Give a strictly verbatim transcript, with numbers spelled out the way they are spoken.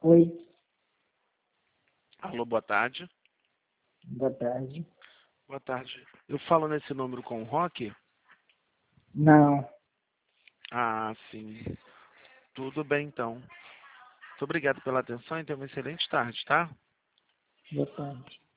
Oi, Alô, boa tarde. boa tarde. Boa tarde. Eu falo nesse número com o Roque? Não, Ah, sim. Tudo bem, então. Muito obrigado pela atenção e tenha uma excelente tarde, tá? boa tarde.